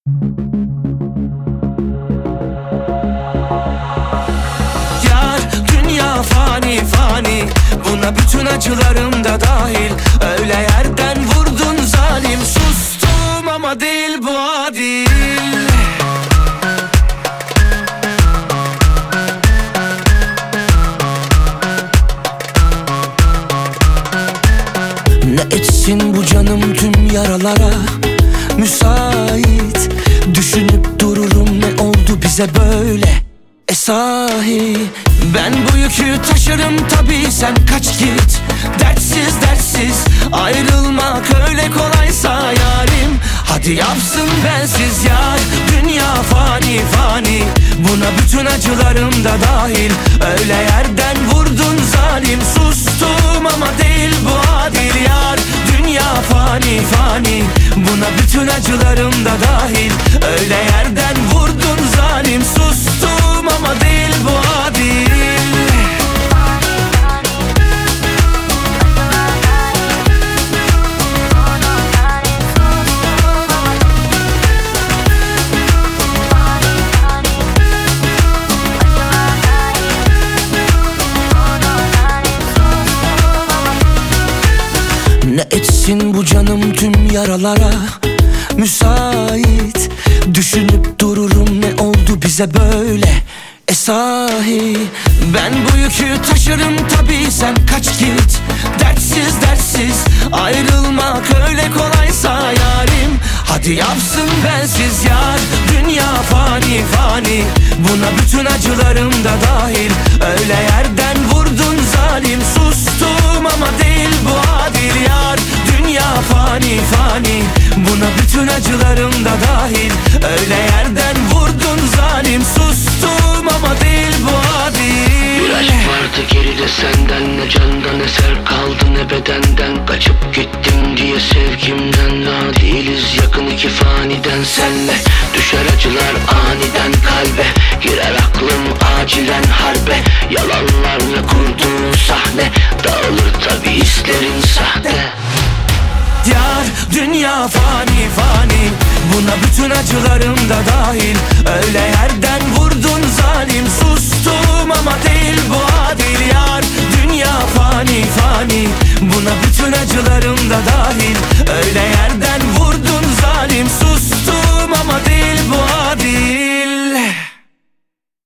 Yar, dünya fani fani, buna bütün acılarım da dahil. Öyle yerden vurdun zalim, sustum ama değil bu adil. Ne etsin bu canım tüm yaralara müsait. Düşünüp dururum ne oldu bize böyle. Sahi ben bu yükü taşırım tabii, sen kaç git. Dertsiz dertsiz ayrılmak öyle kolaysa yarim. Hadi yapsın bensiz yar. Dünya fani fani, buna bütün acılarım da dahil. Öyle yerden vurdun zalim, sustum ama değil bu adil yar. Dünya fani fani, buna bütün acılarım da dahil. Öyle yerden vurdun zalim, sustum ama değil bu adil. Ne etsin bu canım tüm yaralara müsait. Düşünüp dururum ne oldu bize böyle. Sahi ben bu yükü taşırım tabii, sen kaç git. Dertsiz dertsiz ayrılmak öyle kolaysa yarim. Hadi yapsın bensiz yar. Dünya fani fani, buna bütün acılarım da dahil. Öyle yerden vurdun zalim, sustum ama değil bu adil yar. Dünya fani fani, buna bütün acılarım da dahil. Öyle yerden vurdun zalim, sustum ama değil bu adil. Bir aşk vardı geride senden, ne candan eser kaldı ne bedenden. Kaçıp gittim diye sevgimden, la değiliz yakın iki faniden senle. Düşer acılar aniden kalbe, girer aklım acilen harbe. Yalanlarla kurduğun sahne, dağılır tabi hislerin sahte. Yar, dünya fani fani, buna bütün acılarım da dahil. Öyle yerden vurdun zalim, sustum ama değil bu adil.